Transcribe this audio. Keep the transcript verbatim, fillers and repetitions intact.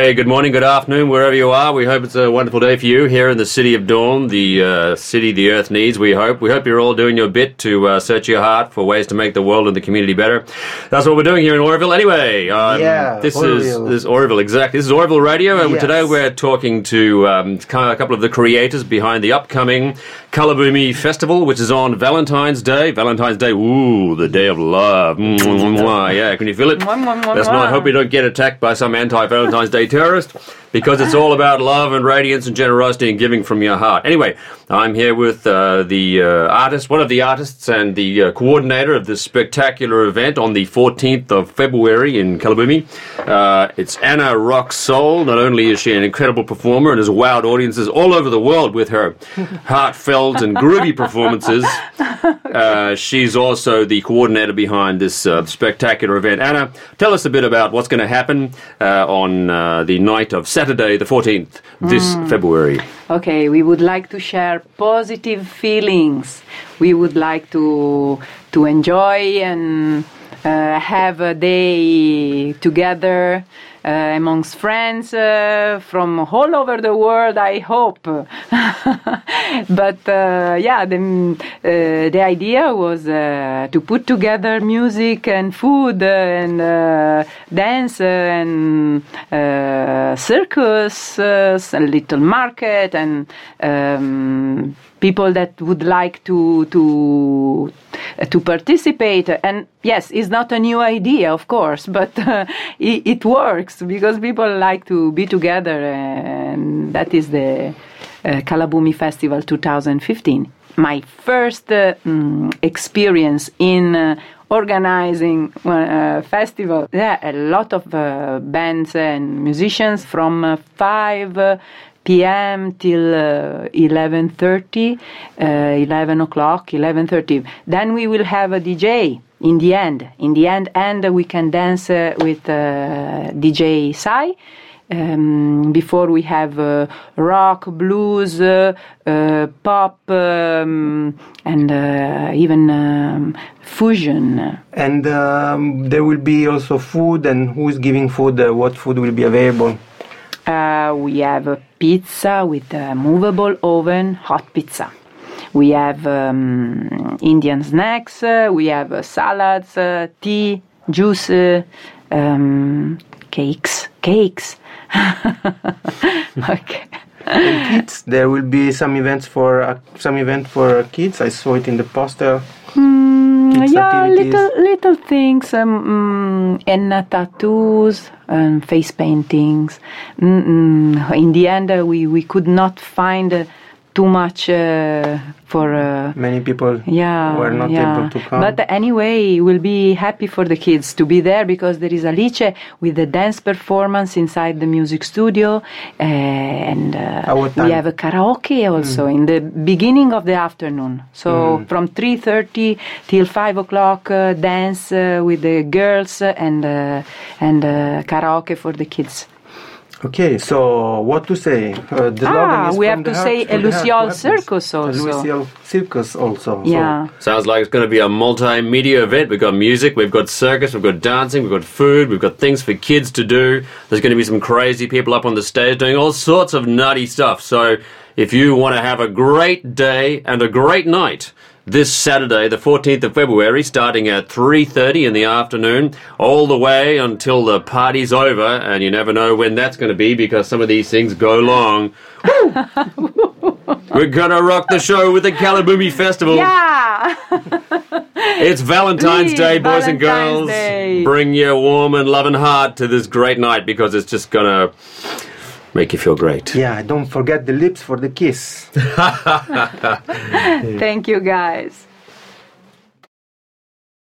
Hey, good morning, good afternoon, wherever you are. We hope it's a wonderful day for you here in the City of Dawn, the uh, city the earth needs, we hope. We hope you're all doing your bit to uh, search your heart for ways to make the world and the community better. That's what we're doing here in Oroville. Anyway, um, yeah, this Oroville. is this is Oroville, exactly. This is Oroville Radio, and yes. today we're talking to um, a couple of the creators behind the upcoming Kalabumi Festival, which is on Valentine's Day. Valentine's Day, ooh, the day of love. Yeah, can you feel it? Let's not hope we don't get attacked by some anti-Valentine's Day terrorist, because it's all about love and radiance and generosity and giving from your heart. Anyway, I'm here with uh, the uh, artist, one of the artists and the uh, coordinator of this spectacular event on the fourteenth of February in Kalabumi. Uh, it's Anna Rock Soul. Not only is she an incredible performer and has wowed audiences all over the world with her heartfelt and groovy performances, uh, she's also the coordinator behind this uh, spectacular event. Anna, tell us a bit about what's going to happen uh, on uh, the night of Saturday, the fourteenth, this mm. February. Okay, we would like to share positive feelings. We would like to to enjoy and uh, have a day together uh, amongst friends uh, from all over the world, I hope. But uh, yeah, the, uh, the idea was uh, to put together music and food and uh, dance and uh, circus, uh, a little market, and um, people that would like to to uh, to participate. And yes, it's not a new idea, of course, but uh, it, it works because people like to be together, and that is the Uh, Kalabumi Festival twenty fifteen. My first uh, mm, experience in uh, organizing a uh, festival. There are a lot of uh, bands and musicians from uh, five uh, p.m. till uh, eleven thirty, uh, eleven o'clock, eleven thirty. Then we will have a D J in the end. In the end, and we can dance uh, with uh, D J Sai. Um, before we have uh, rock, blues, uh, uh, pop, um, and uh, even um, fusion. And um, there will be also food, and who is giving food? Uh, what food will be available? Uh, we have a pizza with a movable oven, hot pizza. We have um, Indian snacks, uh, we have uh, salads, uh, tea, juice, uh, um, cakes, cakes. Okay. And kids, there will be some events for uh, some event for kids. I saw it in the poster. Mm, yeah, activities. little little things, um, mm, henna tattoos and face paintings. Mm-mm. In the end, uh, we we could not find uh, too much uh, for uh, many people. Yeah, were not yeah. able to come. But anyway, we'll be happy for the kids to be there because there is Alice with the dance performance inside the music studio, uh, and uh, we have a karaoke also mm. in the beginning of the afternoon. So mm. from three thirty till five o'clock, uh, dance uh, with the girls and uh, and uh, karaoke for the kids. Okay, so what to say? Uh, the ah, is we from have to heart, say a Luciole Circus also. A Luciole Circus also. Yeah. So. Sounds like it's going to be a multimedia event. We've got music, we've got circus, we've got dancing, we've got food, we've got things for kids to do. There's going to be some crazy people up on the stage doing all sorts of nutty stuff. So if you want to have a great day and a great night, this Saturday, the fourteenth of February, starting at three thirty in the afternoon, all the way until the party's over, and you never know when that's going to be because some of these things go long. We're going to rock the show with the Kalabumi Festival. Yeah! It's Valentine's Please, Day, boys Valentine's and girls. Day. Bring your warm and loving heart to this great night because it's just going to make you feel great. Yeah, don't forget the lips for the kiss. Thank you, guys.